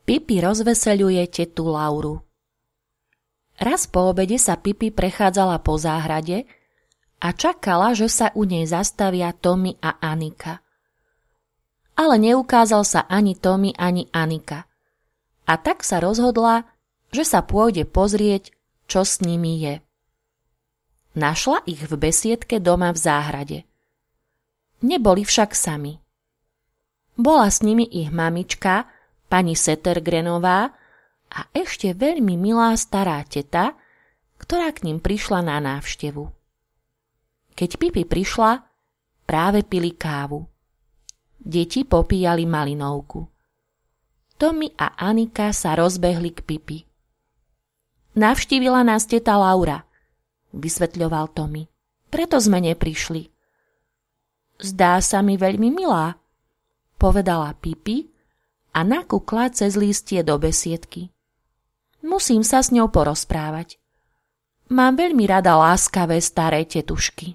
Pipi rozveseľuje tetu Lauru. Raz po obede sa Pipi prechádzala po záhrade a čakala, že sa u nej zastavia Tommy a Anika. Ale neukázal sa ani Tommy, ani Anika. A tak sa rozhodla, že sa pôjde pozrieť, čo s nimi je. Našla ich v besiedke doma v záhrade. Neboli však sami. Bola s nimi ich mamička, pani Settergrenová, a ešte veľmi milá stará teta, ktorá k nim prišla na návštevu. Keď Pipi prišla, práve pili kávu. Deti popíjali malinovku. Tommy a Anika sa rozbehli k Pipi. Navštívila nás teta Laura, vysvetľoval Tommy. Preto sme neprišli. Zdá sa mi veľmi milá, povedala Pipi a nakúkla cez lístie do besiedky. Musím sa s ňou porozprávať. Mám veľmi rada láskavé staré tetušky.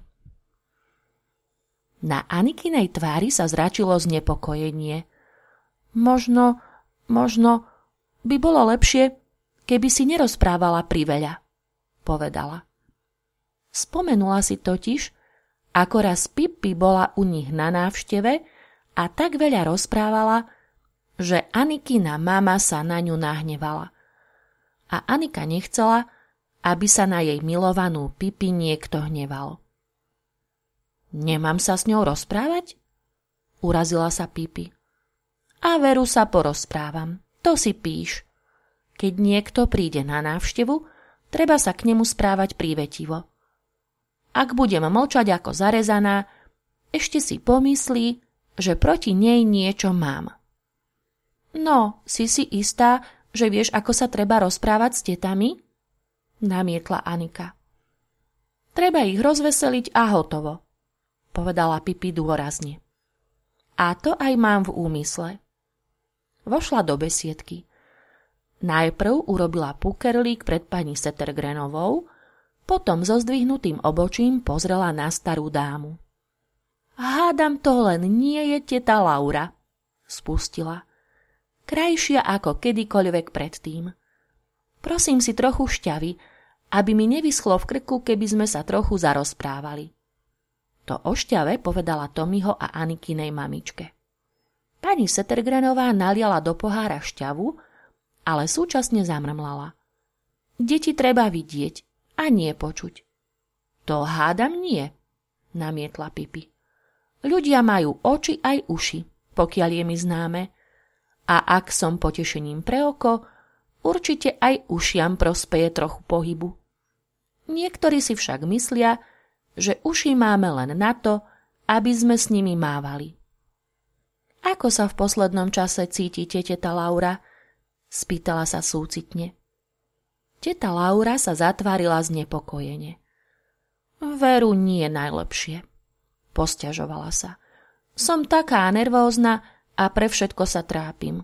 Na Anikinej tvári sa zračilo znepokojenie. Možno by bolo lepšie, keby si nerozprávala priveľa, povedala. Spomenula si totiž, ako raz Pipi bola u nich na návšteve a tak veľa rozprávala, že Anikina mama sa na ňu nahnevala. A Anika nechcela, aby sa na jej milovanú Pipi niekto hneval. Nemám sa s ňou rozprávať? Urazila sa Pipi. A veru sa porozprávam, to si píš. Keď niekto príde na návštevu, treba sa k nemu správať prívetivo. Ak budem mlčať ako zarezaná, ešte si pomyslí, že proti nej niečo mám. No, si istá, že vieš, ako sa treba rozprávať s tetami? Namietla Anika. Treba ich rozveseliť a hotovo, povedala Pipi dôrazne. A to aj mám v úmysle. Vošla do besiedky. Najprv urobila pukerlík pred pani Settergrenovou, potom so zdvihnutým obočím pozrela na starú dámu. Hádam, to len nie je teta Laura, spustila. Krajšia ako kedykoľvek predtým. Prosím si trochu šťavy, aby mi nevyschlo v krku, keby sme sa trochu zarozprávali. To o šťave povedala Tommyho a Anikinej mamičke. Pani Settergrenová naliala do pohára šťavu, ale súčasne zamrmlala. Deti treba vidieť a nie počuť. To hádam nie, namietla Pipi. Ľudia majú oči aj uši, pokiaľ je mi známe, a ak som potešením pre oko, určite aj ušiam prospeje trochu pohybu. Niektorí si však myslia, že uši máme len na to, aby sme s nimi mávali. Ako sa v poslednom čase cítite, teta Laura? Spýtala sa súcitne. Teta Laura sa zatvárila znepokojene. Veru nie najlepšie, posťažovala sa. Som taká nervózna a pre všetko sa trápim.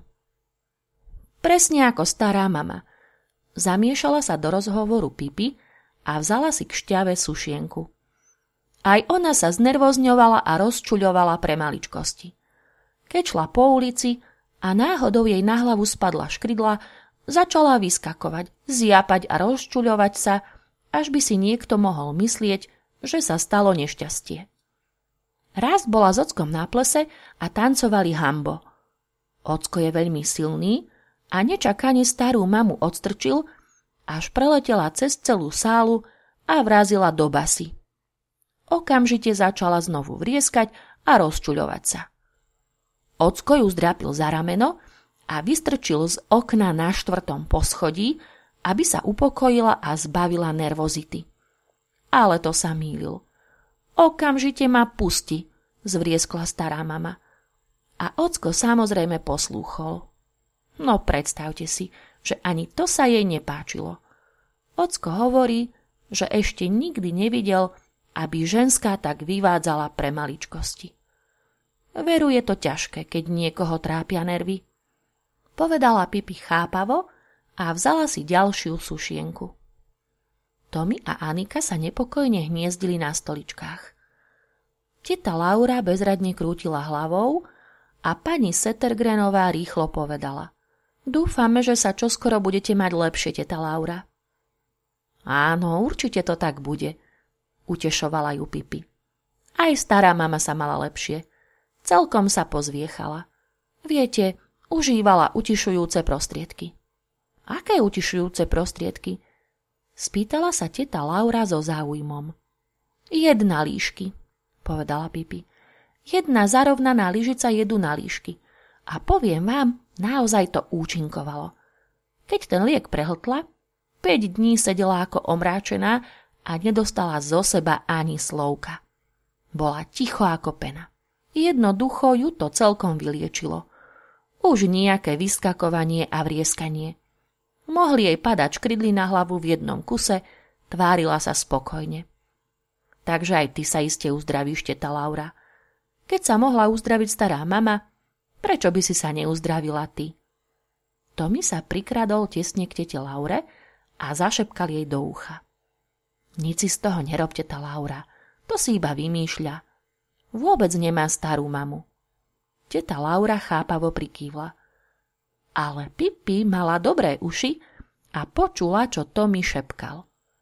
Presne ako stará mama. Zamiešala sa do rozhovoru Pipi a vzala si k šťave sušienku. Aj ona sa znervozňovala a rozčuľovala pre maličkosti. Keď šla po ulici a náhodou jej na hlavu spadla škrydla, začala vyskakovať, zjapať a rozčuľovať sa, až by si niekto mohol myslieť, že sa stalo nešťastie. Raz bola s ockom na plese a tancovali hambo. Ocko je veľmi silný a nečakane starú mamu odstrčil, až preletela cez celú sálu a vrazila do basy. Okamžite začala znovu vrieskať a rozčuľovať sa. Ocko ju zdrapil za rameno a vystrčil z okna na 4. poschodí, aby sa upokojila a zbavila nervozity. Ale to sa mýlil. Okamžite ma pusti, zvrieskla stará mama. A ocko samozrejme poslúchol. No predstavte si, že ani to sa jej nepáčilo. Ocko hovorí, že ešte nikdy nevidel, aby ženská tak vyvádzala pre maličkosti. Veru, je to ťažké, keď niekoho trápia nervy. Povedala Pipi chápavo a vzala si ďalšiu sušienku. Tommy a Anika sa nepokojne hniezdili na stoličkách. Teta Laura bezradne krútila hlavou a pani Settergrenová rýchlo povedala. Dúfame, že sa čoskoro budete mať lepšie, teta Laura. Áno, určite to tak bude, utešovala ju Pipi. Aj stará mama sa mala lepšie. Celkom sa pozviechala. Viete, užívala utišujúce prostriedky. Aké utišujúce prostriedky? Spýtala sa teta Laura so záujmom. 1 líšky, povedala Pipi. 1 zarovnaná lyžica jedu na líšky. A poviem vám, naozaj to účinkovalo. Keď ten liek prehltla, 5 dní sedela ako omráčená a nedostala zo seba ani slovka. Bola ticho ako pena. Jednoducho ju to celkom vyliečilo. Už nejaké vyskakovanie a vrieskanie. Mohli jej padať škrydly na hlavu v jednom kuse, tvárila sa spokojne. Takže aj ty sa iste uzdravíš, teta Laura. Keď sa mohla uzdraviť stará mama, prečo by si sa neuzdravila ty? Tommy sa prikradol tesne k tete Laure a zašepkal jej do ucha. Nic si z toho nerob, teta Laura, to si iba vymýšľa. Vôbec nemá starú mamu. Teta Laura chápavo prikývla. Ale Pipi mala dobré uši a počula, čo Tommy šepkal.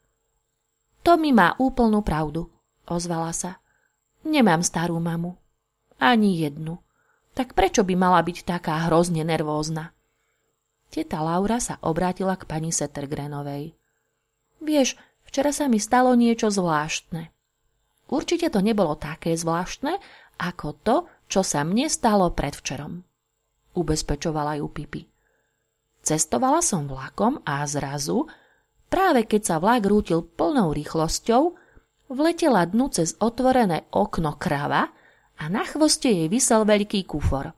Tommy má úplnú pravdu, ozvala sa. Nemám starú mamu. Ani jednu. Tak prečo by mala byť taká hrozne nervózna? Teta Laura sa obrátila k pani Settergrenovej. Vieš, včera sa mi stalo niečo zvláštne. Určite to nebolo také zvláštne, ako to, čo sa mne stalo predvčerom. Ubezpečovala ju Pipi. Cestovala som vlakom a zrazu, práve keď sa vlak rútil plnou rýchlosťou, vletela dnu cez otvorené okno krava a na chvoste jej visel veľký kufor.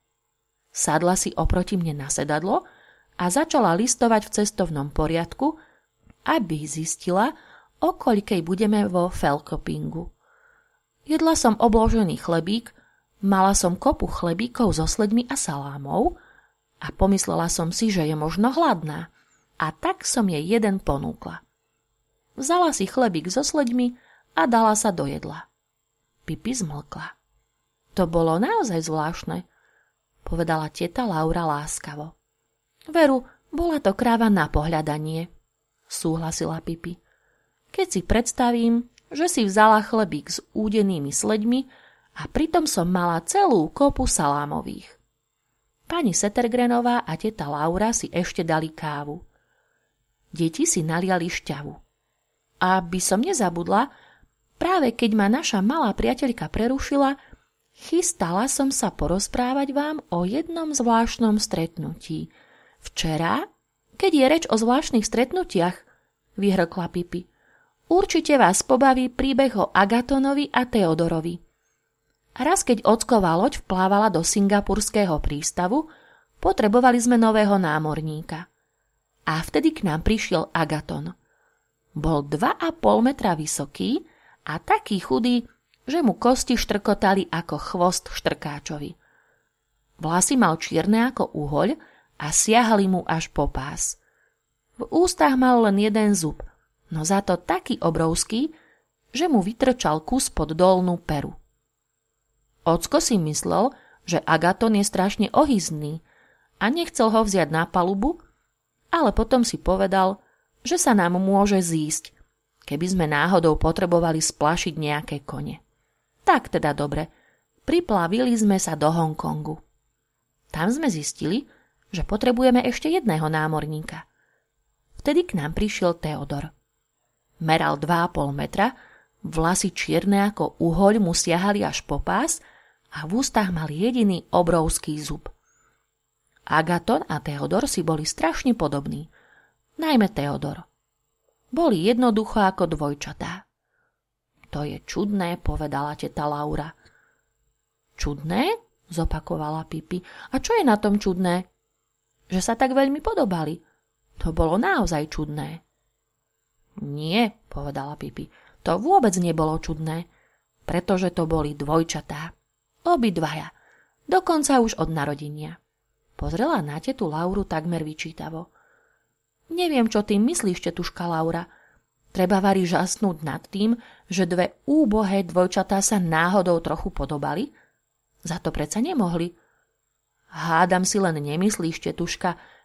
Sadla si oproti mne na sedadlo a začala listovať v cestovnom poriadku, aby zistila, o koľkej budeme vo Felkopingu. Jedla som obložený chlebík, mala som kopu chlebíkov so sledmi a salámou a pomyslela som si, že je možno hladná, a tak som jej jeden ponúkla. Vzala si chlebík so sledmi a dala sa do jedla. Pipi zmlkla. To bolo naozaj zvláštne, povedala teta Laura láskavo. Veru, bola to kráva na pohľadanie, súhlasila Pipi. Keď si predstavím, že si vzala chlebík s údenými sledmi a pritom som mala celú kopu salámových. Pani Settergrenová a teta Laura si ešte dali kávu. Deti si naliali šťavu. A aby som nezabudla, práve keď ma naša malá priateľka prerušila, chystala som sa porozprávať vám o jednom zvláštnom stretnutí. Včera, keď je reč o zvláštnych stretnutiach, vyhrkla Pipi, určite vás pobaví príbeh o Agatonovi a Teodorovi. Raz, keď ocková loď vplávala do singapurského prístavu, potrebovali sme nového námorníka. A vtedy k nám prišiel Agaton. Bol 2,5 metra vysoký a taký chudý, že mu kosti štrkotali ako chvost štrkáčovi. Vlasy mal čierne ako uhoľ a siahali mu až po pás. V ústach mal len jeden zub, no za to taký obrovský, že mu vytrčal kus pod dolnú peru. Ocko si myslel, že Agaton je strašne ohyzný a nechcel ho vziať na palubu, ale potom si povedal, že sa nám môže zísť, keby sme náhodou potrebovali splašiť nejaké kone. Tak teda dobre, priplavili sme sa do Hongkongu. Tam sme zistili, že potrebujeme ešte jedného námorníka. Vtedy k nám prišiel Teodor. Meral 2,5 metra, vlasy čierne ako uhoľ mu siahali až po pás a v ústach mal jediný obrovský zub. Agaton a Teodor si boli strašne podobní, najmä Teodor. Boli jednoducho ako dvojčatá. To je čudné, povedala teta Laura. Čudné? Zopakovala Pipi. A čo je na tom čudné? Že sa tak veľmi podobali. To bolo naozaj čudné. Nie, povedala Pipi. To vôbec nebolo čudné, pretože to boli dvojčatá. Obidvaja. Dokonca už od narodenia. Pozrela na tetu Lauru takmer vyčítavo. Neviem, čo tým myslíš, tetuška Laura. Treba vari žasnúť nad tým, že dve úbohé dvojčatá sa náhodou trochu podobali? Za to predsa nemohli. Hádam si len nemyslíš, tetuška,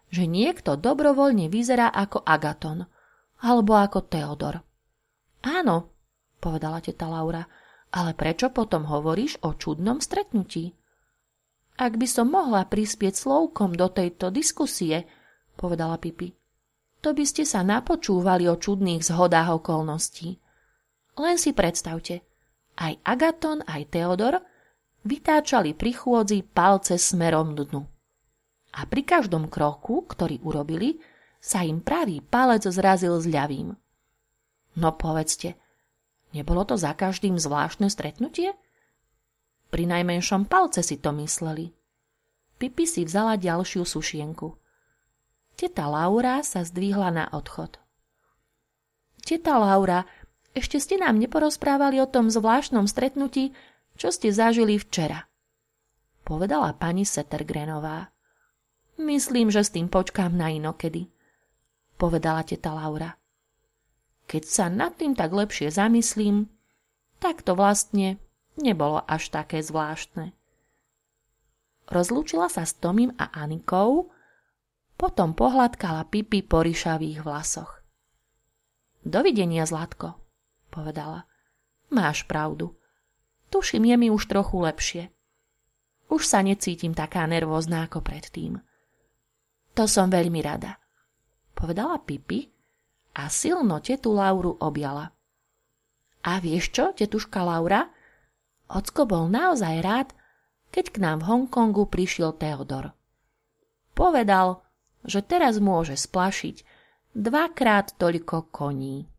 že niekto dobrovoľne vyzerá ako Agaton alebo ako Theodor. Áno, povedala teta Laura, ale prečo potom hovoríš o čudnom stretnutí? Ak by som mohla prispieť slovkom do tejto diskusie, povedala Pipi, to by ste sa napočúvali o čudných zhodách okolností. Len si predstavte, aj Agaton, aj Theodor vytáčali pri chôdzi palce smerom dnu. A pri každom kroku, ktorý urobili, sa im pravý palec zrazil s ľavým. No povedzte, nebolo to za každým zvláštne stretnutie? Pri najmenšom palce si to mysleli. Pipi si vzala ďalšiu sušienku. Teta Laura sa zdvihla na odchod. Teta Laura, ešte ste nám neporozprávali o tom zvláštnom stretnutí, čo ste zažili včera, povedala pani Settergrenová. Myslím, že s tým počkám na inokedy, povedala teta Laura. Keď sa nad tým tak lepšie zamyslím, tak to vlastne nebolo až také zvláštne. Rozlúčila sa s Tomím a Anikou, potom pohľadkala Pipi po ryšavých vlasoch. Dovidenia, Zlatko, povedala. Máš pravdu. Tuším, je mi už trochu lepšie. Už sa necítim taká nervózna ako predtým. To som veľmi rada, povedala Pipi a silno tetu Lauru objala. A vieš čo, tetuška Laura? Ocko bol naozaj rád, keď k nám v Hongkongu prišiel Theodor. Povedal, že teraz môže splašiť 2-krát toľko koní.